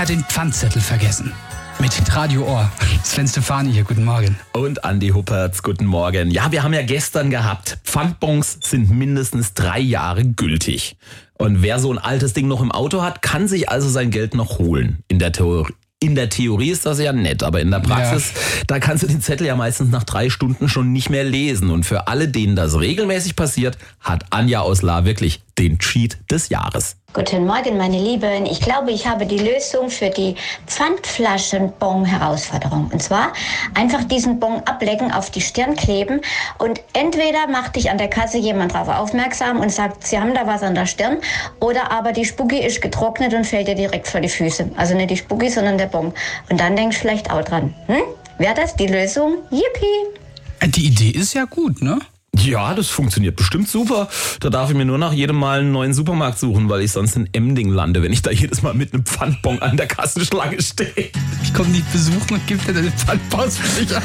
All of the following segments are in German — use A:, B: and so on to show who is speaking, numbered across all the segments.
A: den Pfandzettel vergessen. Mit Radio Ohr. Sven Stefani hier, guten Morgen.
B: Und Andi Huppertz, guten Morgen. Ja, wir haben ja gestern gehabt, Pfandbons sind mindestens 3 Jahre gültig. Und wer so ein altes Ding noch im Auto hat, kann sich also sein Geld noch holen. In der Theorie ist das ja nett, aber in der Praxis, da kannst du den Zettel ja meistens nach 3 Stunden schon nicht mehr lesen. Und für alle, denen das regelmäßig passiert, hat Anja aus Lahr wirklich den Cheat des Jahres.
C: Guten Morgen, meine Lieben. Ich glaube, ich habe die Lösung für die Pfandflaschenbon-Herausforderung. Und zwar einfach diesen Bon ablecken, auf die Stirn kleben und entweder macht dich an der Kasse jemand darauf aufmerksam und sagt, Sie haben da was an der Stirn, oder aber die Spucki ist getrocknet und fällt dir direkt vor die Füße. Also nicht die Spucki, sondern der Bon. Und dann denkst du vielleicht auch dran. Wäre das die Lösung? Yippie!
A: Die Idee ist ja gut, ne?
B: Ja, das funktioniert bestimmt super. Da darf ich mir nur nach jedem Mal einen neuen Supermarkt suchen, weil ich sonst in Emding lande, wenn ich da jedes Mal mit einem Pfandbon an der Kassenschlange stehe.
A: Ich komme dich besuchen und gebe dir deine Pfandbons für dich.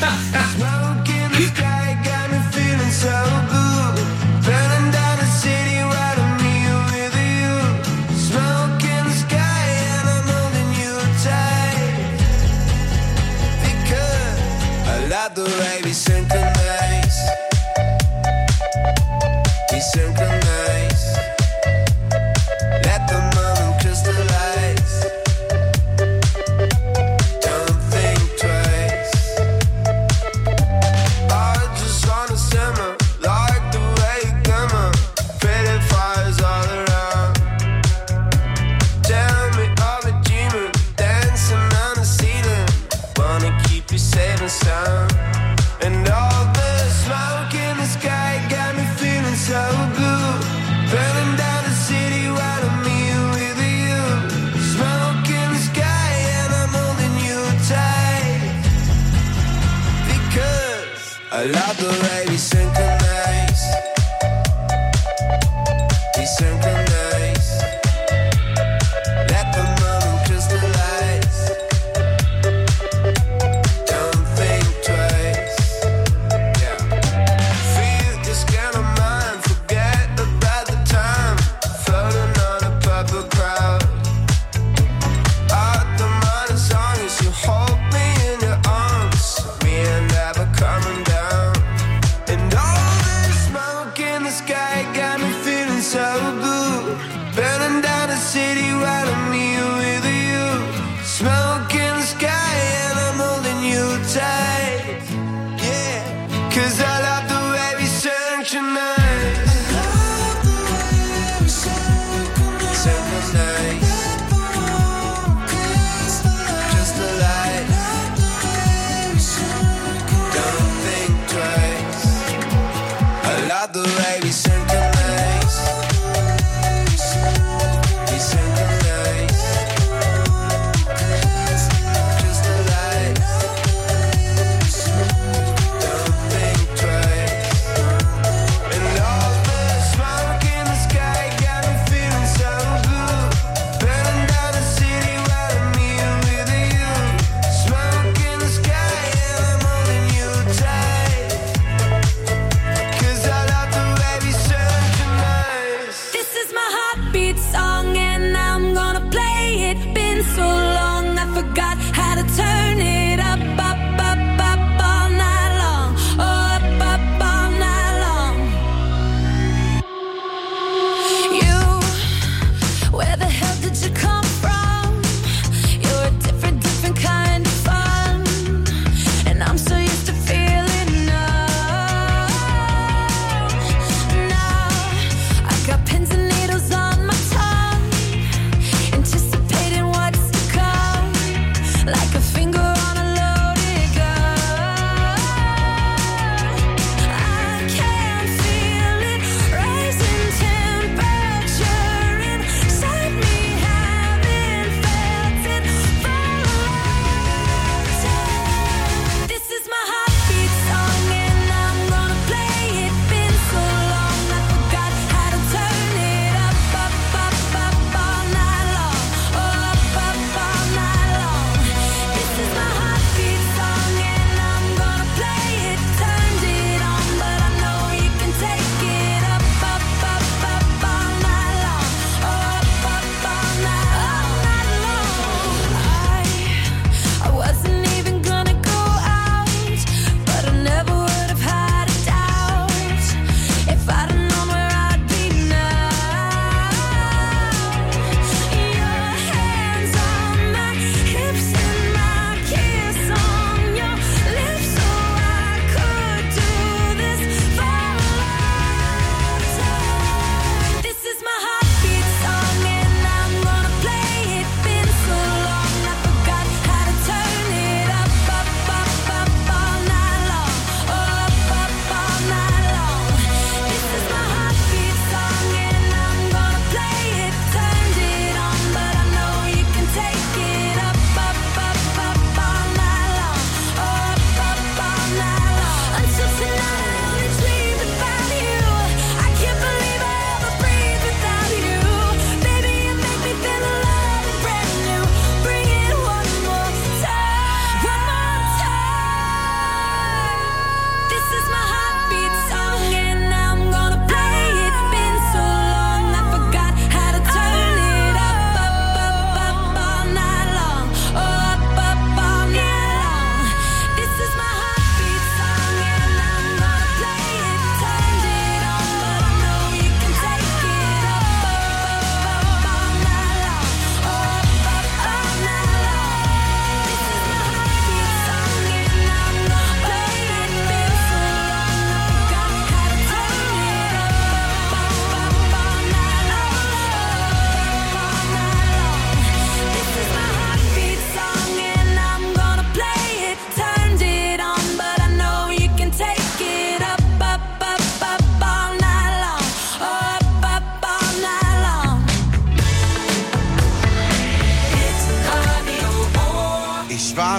D: Synchronize. Let the moment crystallize. Don't think twice. I just wanna simmer like the way you glimmer. Pretty fires all around. Tell me all the dreaming, dancing on the ceiling. Wanna keep you safe and sound. And all the smoke in the sky got me feeling so good. Burning down the city while I'm here with you. Smoke in the sky and I'm holding you tight. Because I love the way we synchronize. We synchronize. Let the moment crystallize. Don't think twice. Coming down, and all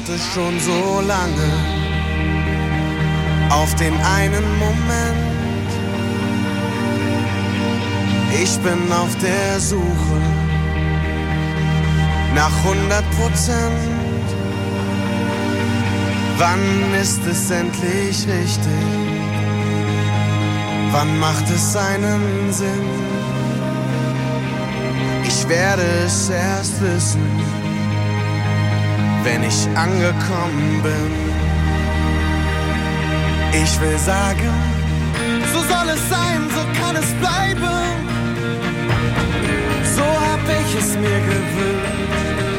E: warte schon so lange auf den einen Moment. Ich bin auf der Suche nach 100%. Wann ist es endlich richtig? Wann macht es einen Sinn? Ich werde es erst wissen, wenn ich angekommen bin. Ich will sagen, so soll es sein, so kann es bleiben. So hab ich es mir gewünscht.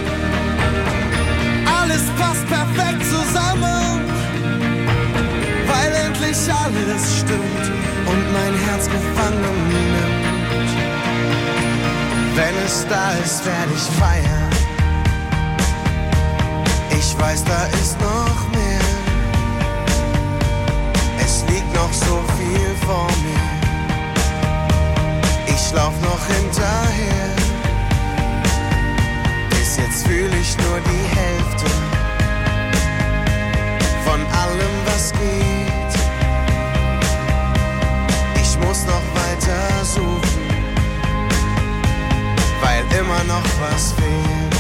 E: Alles passt perfekt zusammen, weil endlich alles stimmt und mein Herz gefangen nimmt. Wenn es da ist, werde ich feiern. Ich weiß, da ist noch mehr. Es liegt noch so viel vor mir. Ich lauf noch hinterher. Bis jetzt fühl ich nur die Hälfte von allem, was geht. Ich muss noch weiter suchen, weil immer noch was fehlt.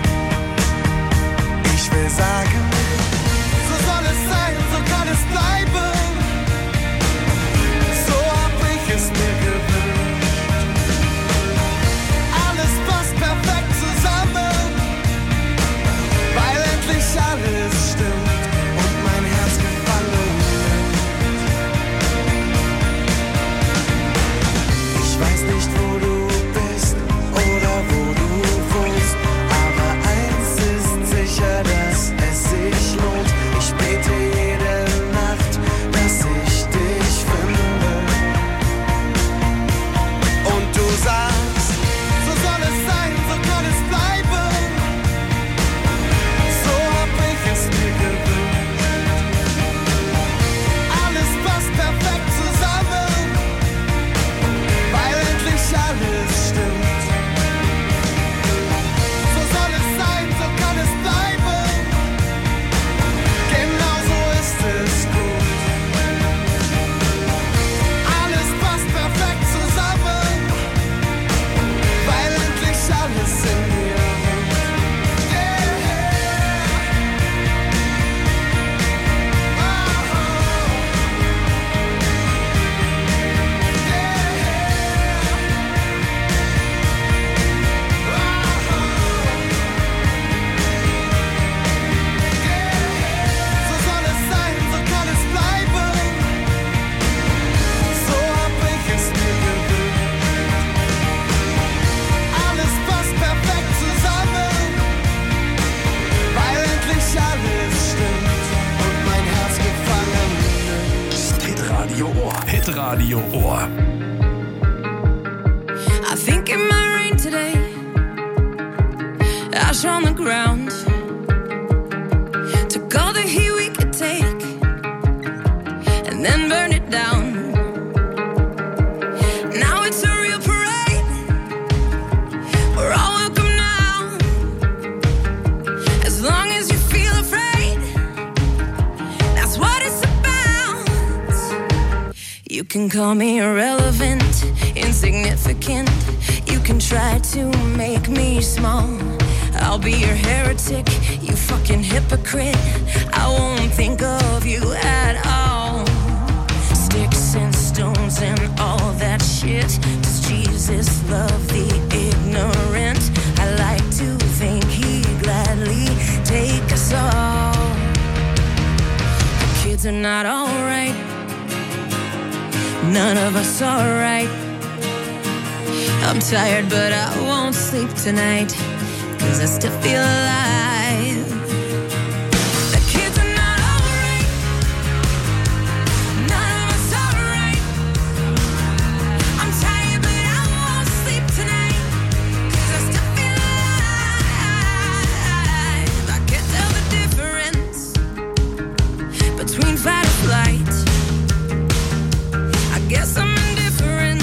E: Ich will sagen, so soll es sein, so kann es bleiben. So hab ich es mir gewünscht. Alles passt perfekt zusammen, weil endlich alles stimmt und mein Herz gefallen nimmt. Ich weiß nicht, wo du bist oder wo du wohnst, aber eins ist sicher, dass es sich lohnt. Ich bete jede Nacht, dass ich dich finde. Und du sagst, so soll es sein, so kann es bleiben. So hab ich es mir gewünscht. Alles passt perfekt zusammen, weil endlich alles stimmt. So soll es sein, so kann es bleiben. Genau so ist es gut. Alles passt perfekt zusammen, weil endlich alles in mir ruht. So soll es sein, so kann es bleiben. So hab ich es mir gewünscht. Alles passt perfekt zusammen, weil endlich alles stimmt und mein Herz gefangen nimmt.
F: Hitradio Ohr. Hitradio Ohr.
G: I think it might rain today. Ash on the ground. Took all the heat we could take and then burn it down. Now it's a real parade. We're all welcome now. As long as you feel afraid, that's what it's about. You can call me irrelevant, insignificant. You can try to make me small. I'll be your heretic, you fucking hypocrite. I won't think of you at all. Sticks and stones and all that shit. Does Jesus love the ignorant? I like to think he'd gladly take us all. The kids are not alright. None of us are right. I'm tired, but I won't sleep tonight, 'cause I still feel alive. The kids are not alright. None of us are right. I'm tired, but I won't sleep tonight, 'cause I still feel alive. I can't tell the difference between fight or flight. I guess I'm indifferent,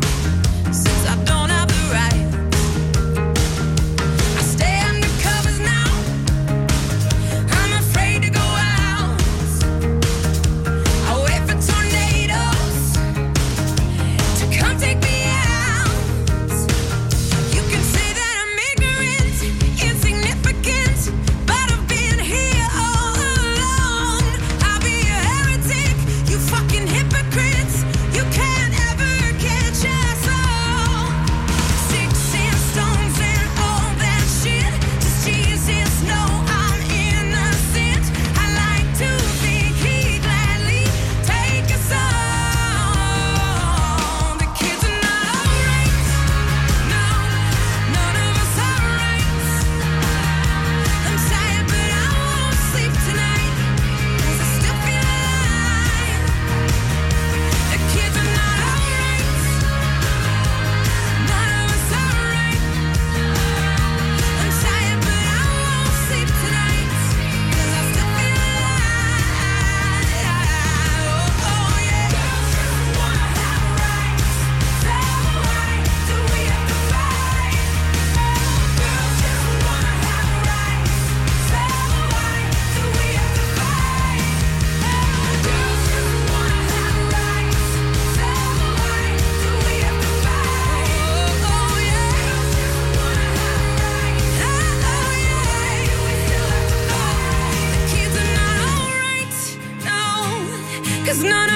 G: since I don't have the right. I stay under covers now.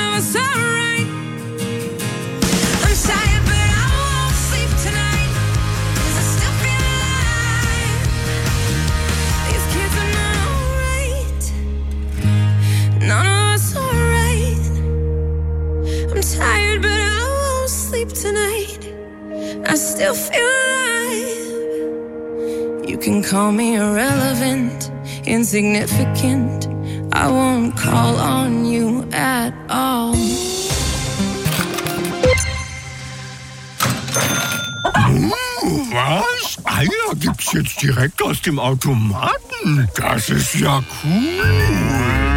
G: of us are right. I'm tired, but I won't sleep tonight, 'cause I still feel alive. These kids are not alright. None of us are right. I'm tired, but I won't sleep tonight. I still feel alive. You can call me irrelevant, insignificant. I won't call on you at all.
H: Was? Eier gibt's jetzt direkt aus dem Automaten? Das ist ja cool.